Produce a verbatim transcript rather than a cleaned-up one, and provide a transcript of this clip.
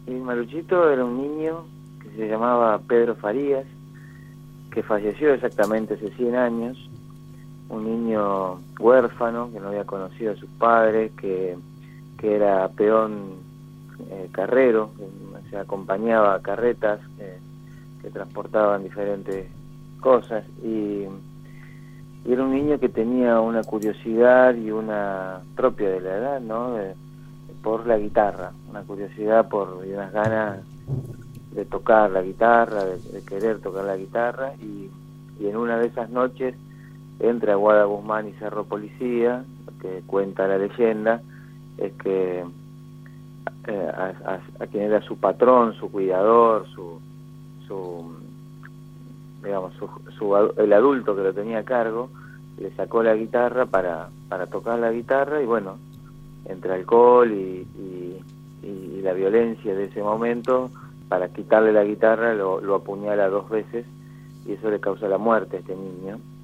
Y Maluchito era un niño que se llamaba Pedro Farías, que falleció exactamente hace cien años, un niño huérfano que no había conocido a sus padres, que, que era peón eh, carrero, que se acompañaba a carretas eh, que transportaban diferentes cosas, y, y era un niño que tenía una curiosidad y una propia de la edad, ¿no? De, por la guitarra, una curiosidad por y unas ganas de tocar la guitarra, de, de querer tocar la guitarra, y, y en una de esas noches entra Guada Guzmán y Cerro Policía. Lo que cuenta la leyenda es que eh, a, a, a quien era su patrón, su cuidador, su, su digamos, su, su, el adulto que lo tenía a cargo, le sacó la guitarra para, para tocar la guitarra, y bueno, entre alcohol y, y, y la violencia de ese momento, para quitarle la guitarra lo, lo apuñala dos veces, y eso le causa la muerte a este niño.